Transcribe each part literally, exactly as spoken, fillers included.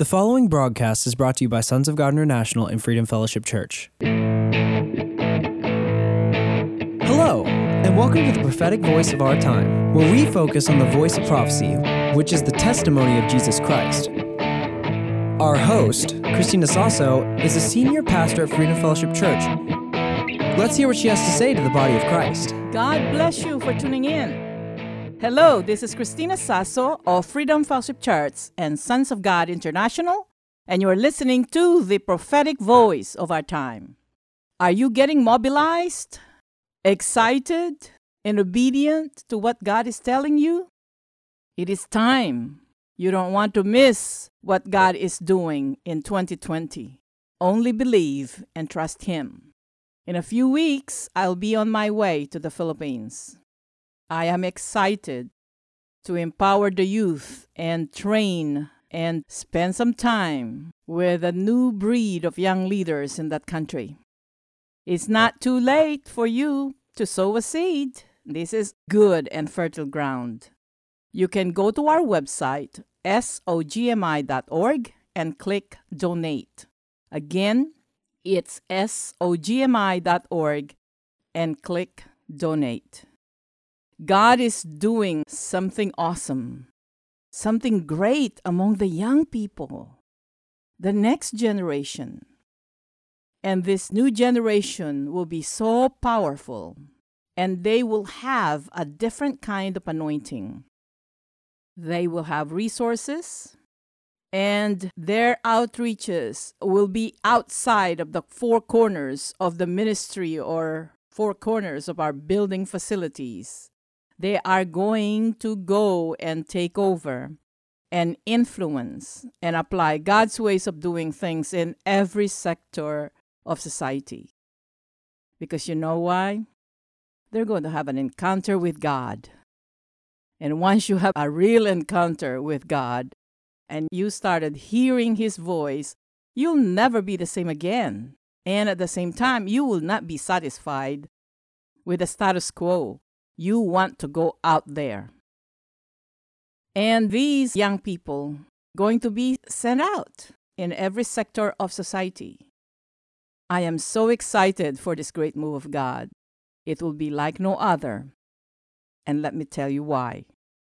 The following broadcast is brought to you by Sons of God International and Freedom Fellowship Church. Hello, and welcome to the prophetic voice of our time, where we focus on the voice of prophecy, which is the testimony of Jesus Christ. Our host, Christina Sasso, is a senior pastor at Freedom Fellowship Church. Let's hear what she has to say to the body of Christ. God bless you for tuning in. Hello, this is Christina Sasso of Freedom Fellowship Church and Sons of God International, and you're listening to the prophetic voice of our time. Are you getting mobilized, excited, and obedient to what God is telling you? It is time. You don't want to miss what God is doing in twenty twenty. Only believe and trust Him. In a few weeks, I'll be on my way to the Philippines. I am excited to empower the youth and train and spend some time with a new breed of young leaders in that country. It's not too late for you to sow a seed. This is good and fertile ground. You can go to our website, S O G M I dot org, and click Donate. Again, it's S O G M I dot org and click Donate. God is doing something awesome, something great among the young people, the next generation. And this new generation will be so powerful, and they will have a different kind of anointing. They will have resources, and their outreaches will be outside of the four corners of the ministry or four corners of our building facilities. They are going to go and take over and influence and apply God's ways of doing things in every sector of society. Because you know why? They're going to have an encounter with God. And once you have a real encounter with God and you started hearing His voice, you'll never be the same again. And at the same time, you will not be satisfied with the status quo. You want to go out there. And these young people going to be sent out in every sector of society. I am so excited for this great move of God. It will be like no other. And let me tell you why.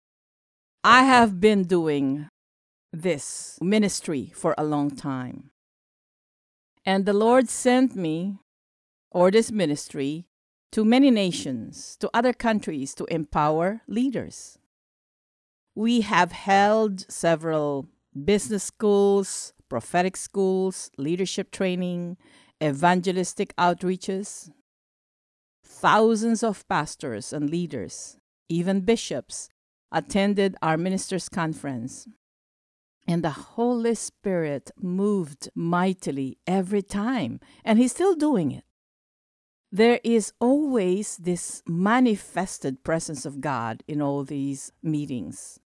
I have been doing this ministry for a long time. And the Lord sent me, or this ministry, to many nations, to other countries, to empower leaders. We have held several business schools, prophetic schools, leadership training, evangelistic outreaches. Thousands of pastors and leaders, even bishops, attended our ministers' conference. And the Holy Spirit moved mightily every time, and He's still doing it. There is always this manifested presence of God in all these meetings.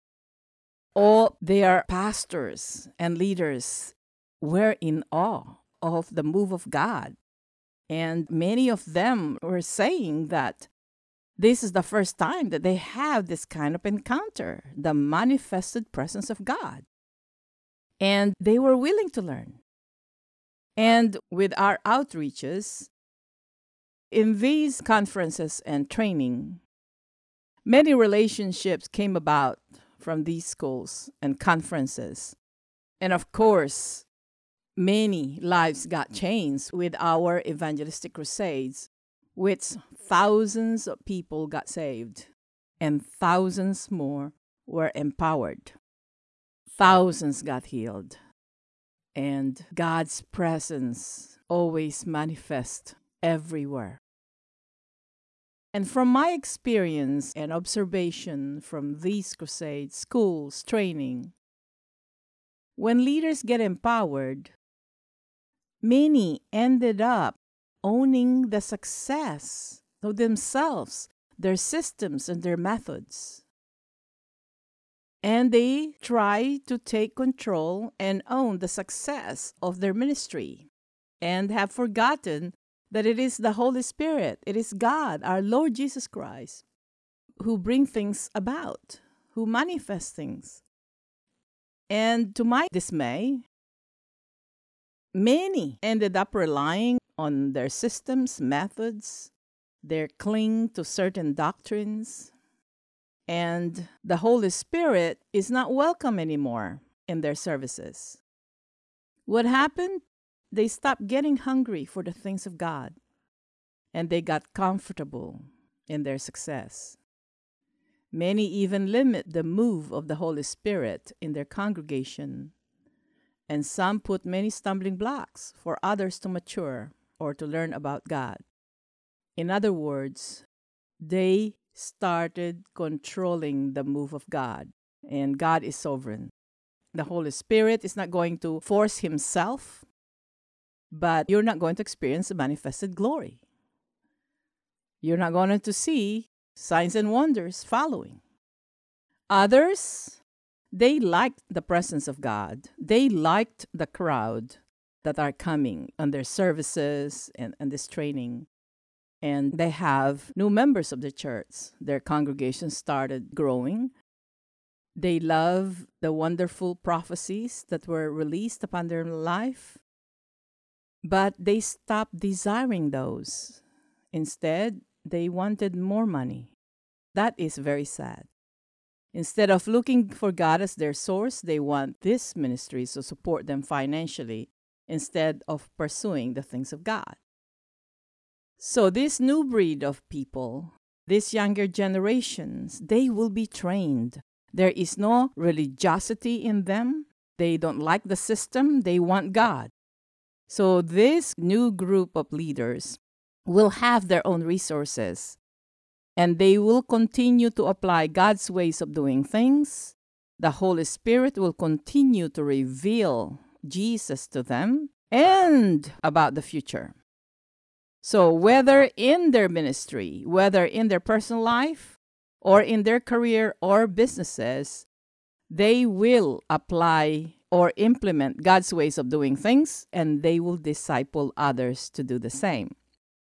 All their pastors and leaders were in awe of the move of God. And many of them were saying that this is the first time that they have this kind of encounter, the manifested presence of God. And they were willing to learn. And with our outreaches, in these conferences and training, many relationships came about from these schools and conferences. And of course, many lives got changed with our evangelistic crusades, which thousands of people got saved and thousands more were empowered. Thousands got healed. And God's presence always manifests everywhere. And from my experience and observation from these crusades, schools, training, when leaders get empowered, many ended up owning the success of themselves, their systems, and their methods. And they try to take control and own the success of their ministry and have forgotten that it is the Holy Spirit, it is God, our Lord Jesus Christ, who bring things about, who manifest things. And to my dismay, many ended up relying on their systems, methods, their cling to certain doctrines, and the Holy Spirit is not welcome anymore in their services. What happened? They stopped getting hungry for the things of God, and they got comfortable in their success. Many even limit the move of the Holy Spirit in their congregation, and some put many stumbling blocks for others to mature or to learn about God. In other words, they started controlling the move of God, and God is sovereign. The Holy Spirit is not going to force himself, but you're not going to experience the manifested glory. You're not going to see signs and wonders following. Others, they liked the presence of God. They liked the crowd that are coming on their services and, and this training. And they have new members of the church. Their congregation started growing. They love the wonderful prophecies that were released upon their life. But they stopped desiring those. Instead, they wanted more money. That is very sad. Instead of looking for God as their source, they want these ministries to support them financially instead of pursuing the things of God. So this new breed of people, these younger generations, they will be trained. There is no religiosity in them. They don't like the system. They want God. So this new group of leaders will have their own resources, and they will continue to apply God's ways of doing things. The Holy Spirit will continue to reveal Jesus to them and about the future. So whether in their ministry, whether in their personal life, or in their career or businesses, they will apply or implement God's ways of doing things, and they will disciple others to do the same.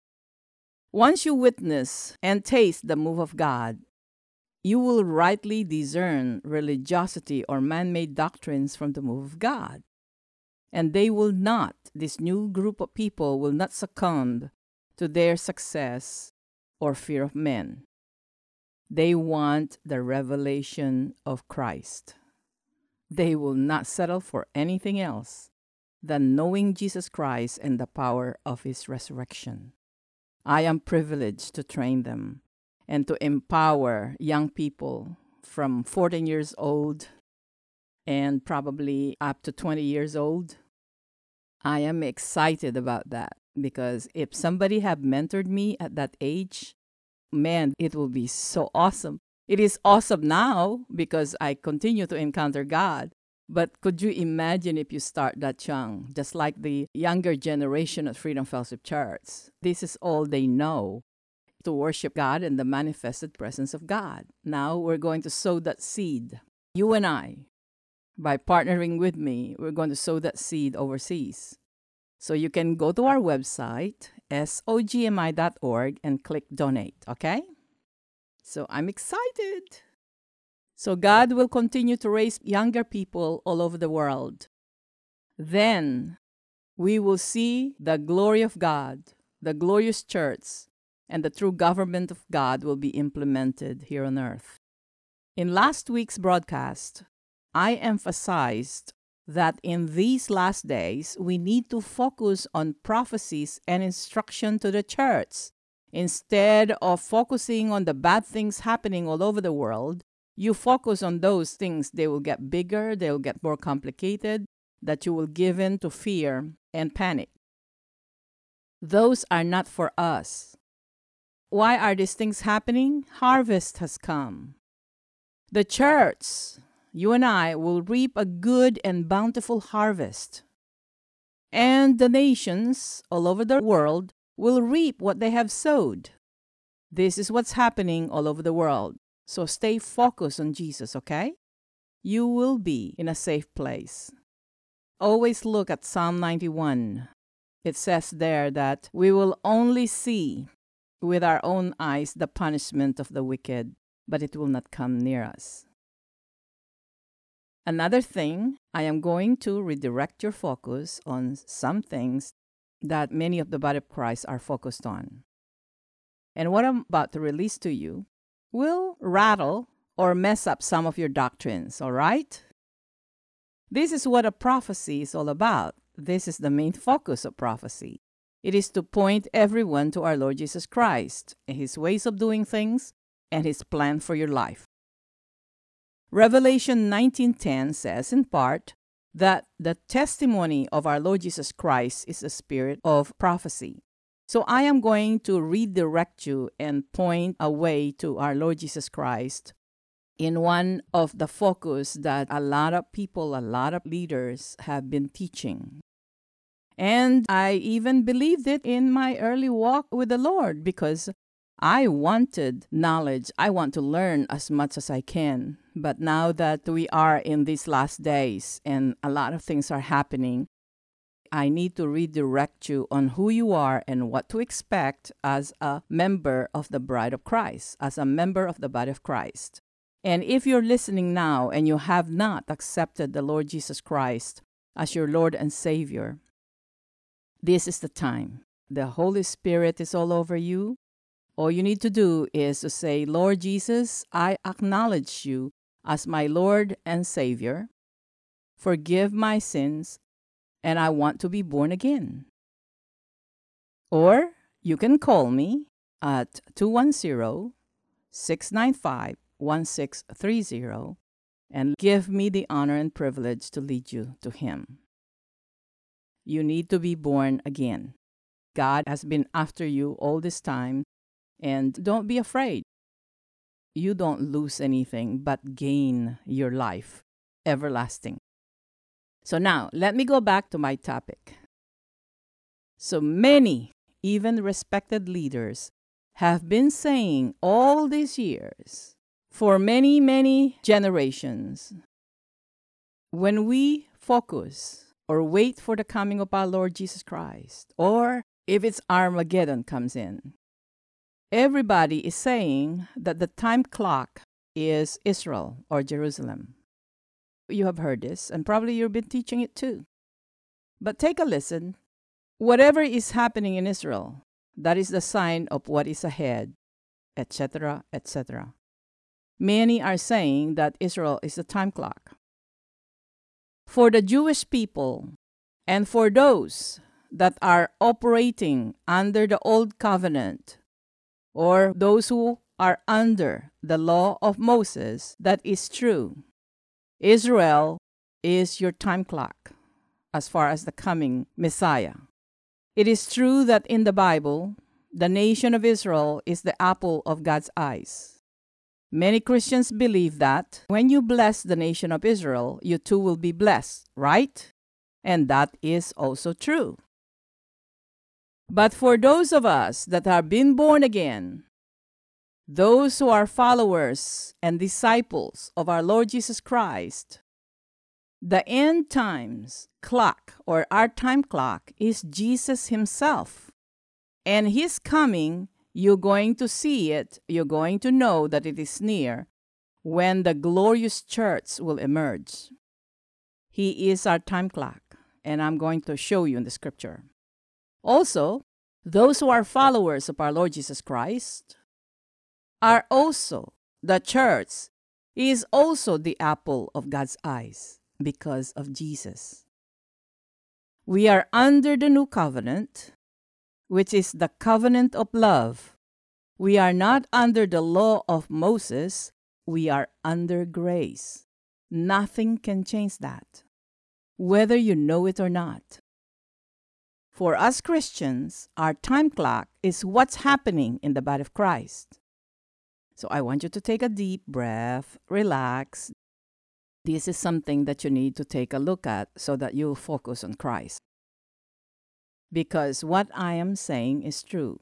Once you witness and taste the move of God, you will rightly discern religiosity or man-made doctrines from the move of God. And they will not, this new group of people will not succumb to their success or fear of men. They want the revelation of Christ. They will not settle for anything else than knowing Jesus Christ and the power of his resurrection. I am privileged to train them and to empower young people from fourteen years old and probably up to twenty years old. I am excited about that because if somebody had mentored me at that age, man, it will be so awesome. It is awesome now because I continue to encounter God. But could you imagine if you start that young, just like the younger generation at Freedom Fellowship Church? This is all they know, to worship God and the manifested presence of God. Now we're going to sow that seed. You and I, by partnering with me, we're going to sow that seed overseas. So you can go to our website, S O G M I dot org, and click donate, okay? So I'm excited. So God will continue to raise younger people all over the world. Then we will see the glory of God, the glorious church, and the true government of God will be implemented here on earth. In last week's broadcast, I emphasized that in these last days, we need to focus on prophecies and instruction to the church. Instead of focusing on the bad things happening all over the world, you focus on those things. They will get bigger, they will get more complicated, that you will give in to fear and panic. Those are not for us. Why are these things happening? Harvest has come. The church, you and I, will reap a good and bountiful harvest. And the nations all over the world will reap what they have sowed. This is what's happening all over the world. So stay focused on Jesus, okay? You will be in a safe place. Always look at Psalm ninety-one. It says there that we will only see with our own eyes the punishment of the wicked, but it will not come near us. Another thing, I am going to redirect your focus on some things that many of the body of Christ are focused on. And what I'm about to release to you will rattle or mess up some of your doctrines, all right? This is what a prophecy is all about. This is the main focus of prophecy. It is to point everyone to our Lord Jesus Christ, His ways of doing things, and His plan for your life. Revelation nineteen ten says in part that the testimony of our Lord Jesus Christ is a spirit of prophecy. So I am going to redirect you and point away to our Lord Jesus Christ in one of the focus that a lot of people, a lot of leaders have been teaching. And I even believed it in my early walk with the Lord because I wanted knowledge. I want to learn as much as I can. But now that we are in these last days and a lot of things are happening, I need to redirect you on who you are and what to expect as a member of the bride of Christ, as a member of the body of Christ. And if you're listening now and you have not accepted the Lord Jesus Christ as your Lord and Savior, this is the time. The Holy Spirit is all over you. All you need to do is to say, Lord Jesus, I acknowledge you as my Lord and Savior. Forgive my sins, and I want to be born again. Or you can call me at two one zero, six nine five, one six three zero and give me the honor and privilege to lead you to Him. You need to be born again. God has been after you all this time, and don't be afraid. You don't lose anything but gain your life everlasting. So now, let me go back to my topic. So many, even respected leaders, have been saying all these years, for many, many generations, when we focus or wait for the coming of our Lord Jesus Christ, or if it's Armageddon comes in, everybody is saying that the time clock is Israel or Jerusalem. You have heard this, and probably you've been teaching it too. But take a listen. Whatever is happening in Israel, that is the sign of what is ahead, et cetera, et cetera. Many are saying that Israel is the time clock. For the Jewish people and for those that are operating under the old covenant, or those who are under the law of Moses, that is true. Israel is your time clock as far as the coming Messiah. It is true that in the Bible, the nation of Israel is the apple of God's eyes. Many Christians believe that when you bless the nation of Israel, you too will be blessed, right? And that is also true. But for those of us that have been born again, those who are followers and disciples of our Lord Jesus Christ, the end times clock or our time clock is Jesus Himself. And His coming, you're going to see it, you're going to know that it is near when the glorious church will emerge. He is our time clock, and I'm going to show you in the scripture. Also, those who are followers of our Lord Jesus Christ are also, the church is also the apple of God's eyes because of Jesus. We are under the new covenant, which is the covenant of love. We are not under the law of Moses, we are under grace. Nothing can change that, whether you know it or not. For us Christians, our time clock is what's happening in the body of Christ. So I want you to take a deep breath, relax. This is something that you need to take a look at so that you'll focus on Christ. Because what I am saying is true.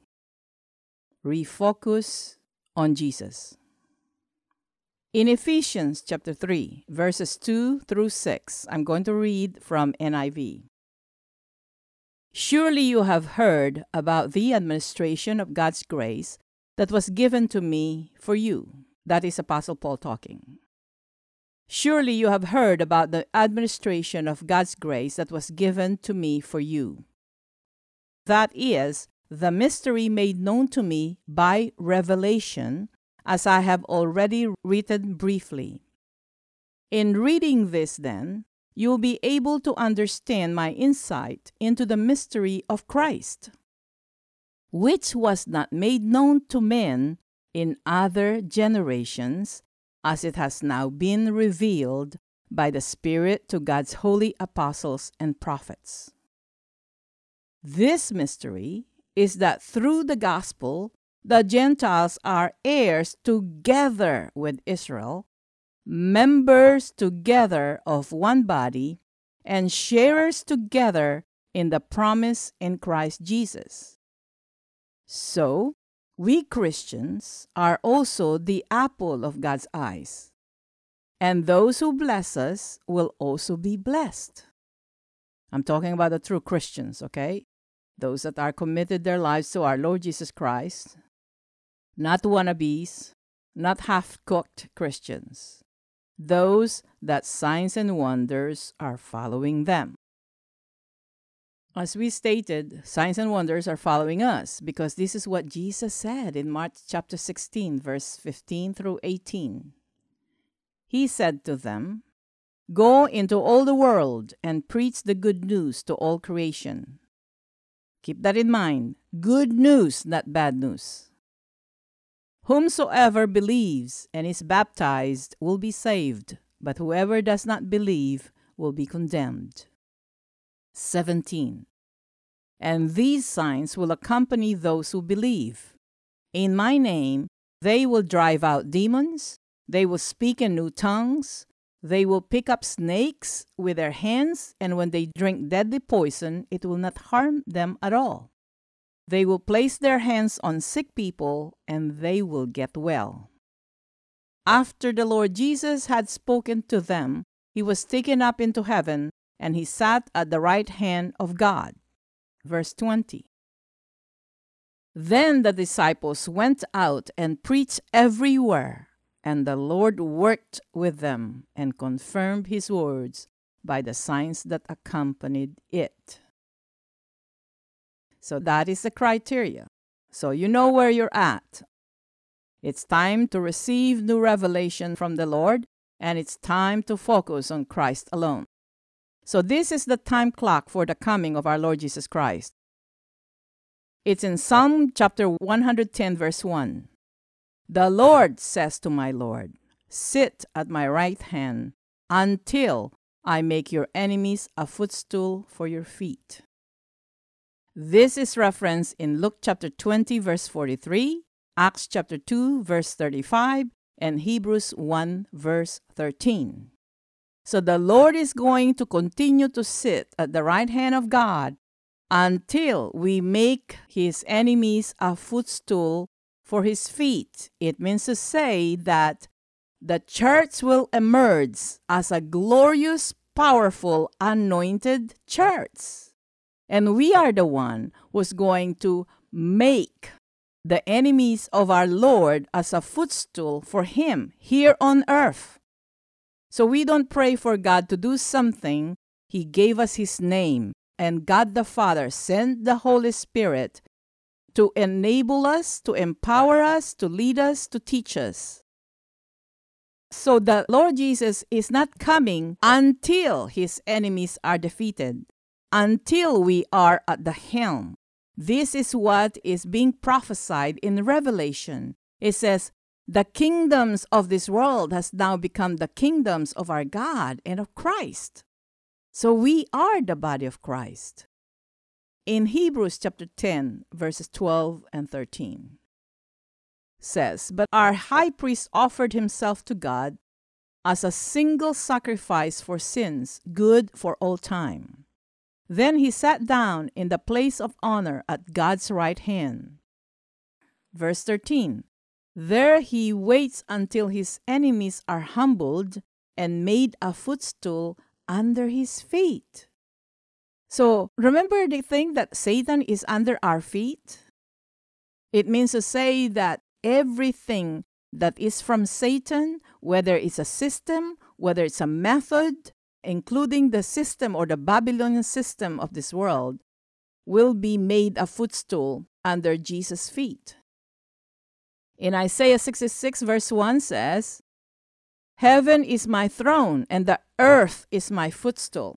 Refocus on Jesus. In Ephesians chapter three, verses two through six, I'm going to read from N I V. Surely you have heard about the administration of God's grace that was given to me for you. That is Apostle Paul talking. Surely you have heard about the administration of God's grace that was given to me for you. That is, the mystery made known to me by revelation, as I have already written briefly. In reading this, then, you will be able to understand my insight into the mystery of Christ, which was not made known to men in other generations, as it has now been revealed by the Spirit to God's holy apostles and prophets. This mystery is that through the gospel, the Gentiles are heirs together with Israel, members together of one body, and sharers together in the promise in Christ Jesus. So, we Christians are also the apple of God's eyes, and those who bless us will also be blessed. I'm talking about the true Christians, okay? Those that are committed their lives to our Lord Jesus Christ, not wannabes, not half-cooked Christians, those that signs and wonders are following them. As we stated, signs and wonders are following us because this is what Jesus said in Mark chapter sixteen, verse fifteen through eighteen. He said to them, "Go into all the world and preach the good news to all creation." Keep that in mind. Good news, not bad news. "Whomsoever believes and is baptized will be saved, but whoever does not believe will be condemned." seventeen. "And these signs will accompany those who believe. In my name they will drive out demons, they will speak in new tongues, they will pick up snakes with their hands, and when they drink deadly poison, it will not harm them at all. They will place their hands on sick people, and they will get well." After the Lord Jesus had spoken to them, he was taken up into heaven, and he sat at the right hand of God. Verse twenty. Then the disciples went out and preached everywhere, and the Lord worked with them and confirmed his words by the signs that accompanied it. So that is the criteria. So you know where you're at. It's time to receive new revelation from the Lord, and it's time to focus on Christ alone. So this is the time clock for the coming of our Lord Jesus Christ. It's in Psalm chapter one hundred ten, verse one. "The Lord says to my Lord, sit at my right hand until I make your enemies a footstool for your feet." This is referenced in Luke chapter twenty, verse forty-three, Acts chapter two, verse thirty-five, and Hebrews one, verse thirteen. So the Lord is going to continue to sit at the right hand of God until we make his enemies a footstool for his feet. It means to say that the church will emerge as a glorious, powerful, anointed church. And we are the one who's going to make the enemies of our Lord as a footstool for him here on earth. So we don't pray for God to do something. He gave us his name, and God the Father sent the Holy Spirit to enable us, to empower us, to lead us, to teach us. So the Lord Jesus is not coming until his enemies are defeated, until we are at the helm. This is what is being prophesied in Revelation. It says, the kingdoms of this world has now become the kingdoms of our God and of Christ. So we are the body of Christ. In Hebrews chapter ten, verses twelve and thirteen, says, "But our high priest offered himself to God as a single sacrifice for sins, good for all time. Then he sat down in the place of honor at God's right hand." Verse thirteen, "There he waits until his enemies are humbled and made a footstool under his feet." So remember the thing that Satan is under our feet? It means to say that everything that is from Satan, whether it's a system, whether it's a method, including the system or the Babylonian system of this world, will be made a footstool under Jesus' feet. In Isaiah sixty-six, verse one says, "Heaven is my throne, and the earth is my footstool."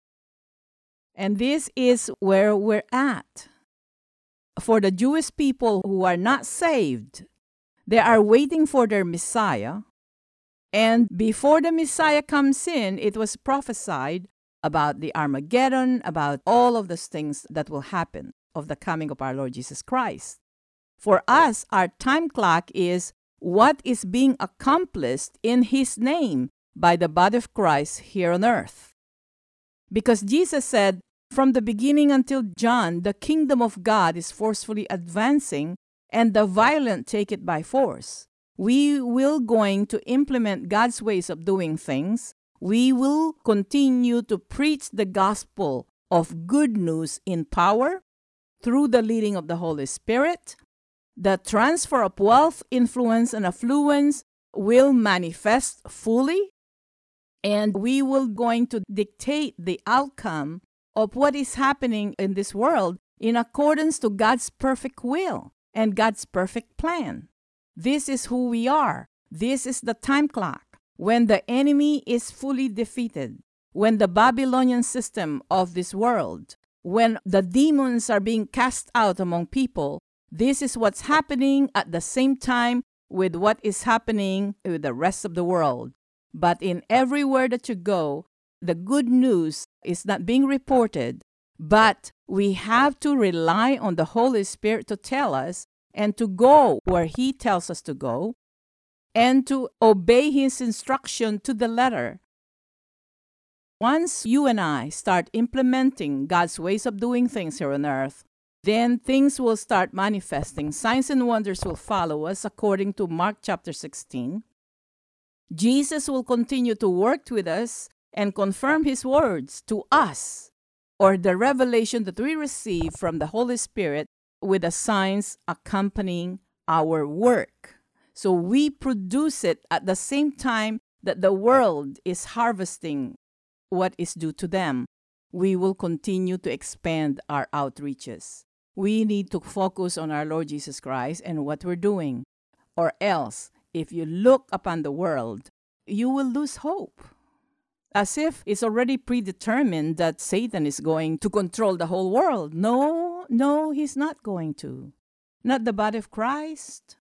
And this is where we're at. For the Jewish people who are not saved, they are waiting for their Messiah. And before the Messiah comes in, it was prophesied about the Armageddon, about all of those things that will happen of the coming of our Lord Jesus Christ. For us, our time clock is what is being accomplished in His name by the body of Christ here on earth. Because Jesus said, from the beginning until John, the kingdom of God is forcefully advancing, and the violent take it by force. We will going to implement God's ways of doing things. We will continue to preach the gospel of good news in power through the leading of the Holy Spirit. The transfer of wealth, influence, and affluence will manifest fully, and we will going to dictate the outcome of what is happening in this world in accordance to God's perfect will and God's perfect plan. This is who we are. This is the time clock when the enemy is fully defeated, when the Babylonian system of this world, when the demons are being cast out among people. This is what's happening at the same time with what is happening with the rest of the world. But in everywhere that you go, the good news is not being reported, but we have to rely on the Holy Spirit to tell us and to go where He tells us to go and to obey His instruction to the letter. Once you and I start implementing God's ways of doing things here on earth, then things will start manifesting. Signs and wonders will follow us according to Mark chapter sixteen. Jesus will continue to work with us and confirm His words to us, or the revelation that we receive from the Holy Spirit with the signs accompanying our work. So we produce it at the same time that the world is harvesting what is due to them. We will continue to expand our outreaches. We need to focus on our Lord Jesus Christ and what we're doing. Or else, if you look upon the world, you will lose hope. As if it's already predetermined that Satan is going to control the whole world. No, no, he's not going to. Not the body of Christ.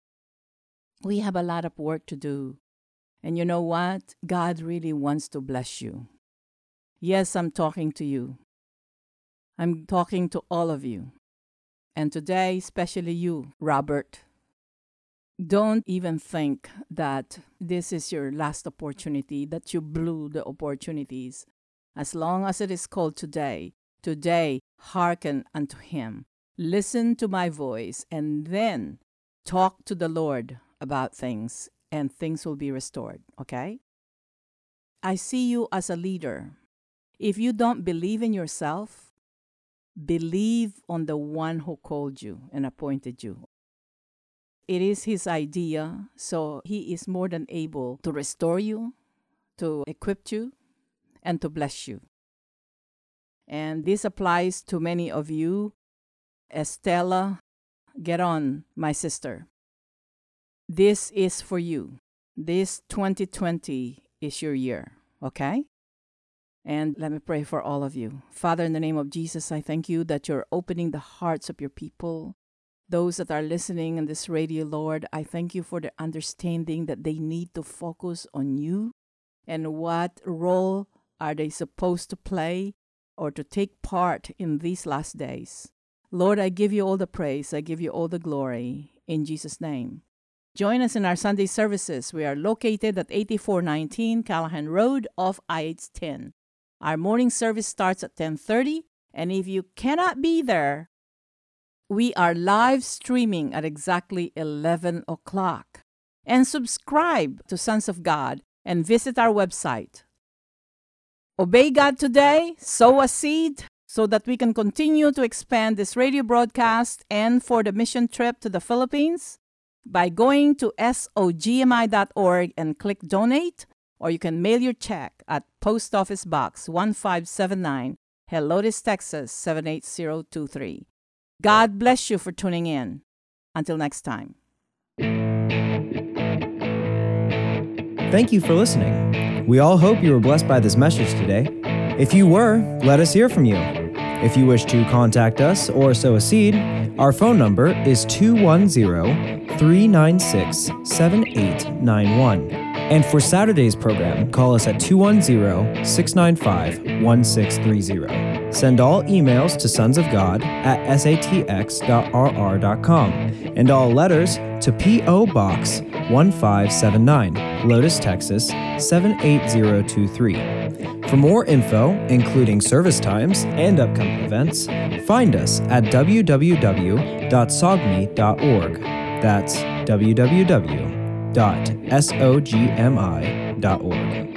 We have a lot of work to do. And you know what? God really wants to bless you. Yes, I'm talking to you. I'm talking to all of you. And today, especially you, Robert, don't even think that this is your last opportunity, that you blew the opportunities. As long as it is called today, today, hearken unto Him. Listen to my voice, and then talk to the Lord about things, and things will be restored, okay? I see you as a leader. If you don't believe in yourself, believe on the one who called you and appointed you. It is His idea, so He is more than able to restore you, to equip you, and to bless you. And this applies to many of you. Estella, get on, my sister. This is for you. This twenty twenty is your year, okay? And let me pray for all of you. Father, in the name of Jesus, I thank you that you're opening the hearts of your people. Those that are listening in this radio, Lord, I thank you for the understanding that they need to focus on you and what role are they supposed to play or to take part in these last days. Lord, I give you all the praise. I give you all the glory in Jesus' name. Join us in our Sunday services. We are located at eighty-four nineteen Callahan Road off I H ten. Our morning service starts at ten thirty, and if you cannot be there, we are live streaming at exactly eleven o'clock. And subscribe to Sons of God and visit our website. Obey God today, sow a seed so that we can continue to expand this radio broadcast and for the mission trip to the Philippines by going to S O G M I dot org and click donate, or you can mail your check at Post Office Box one five seven nine, Helotes, Texas seven eight zero two three. God bless you for tuning in. Until next time. Thank you for listening. We all hope you were blessed by this message today. If you were, let us hear from you. If you wish to contact us or sow a seed, our phone number is two one zero, three nine six, seven eight nine one. And for Saturday's program, call us at two one zero, six nine five, one six three zero. Send all emails to sons of god at s a t x dot r r dot com and all letters to P O Box one five seven nine, Lotus, Texas seven eight zero two three. For more info, including service times and upcoming events, find us at w w w dot sogmi dot org. That's w w w dot sogmi dot org.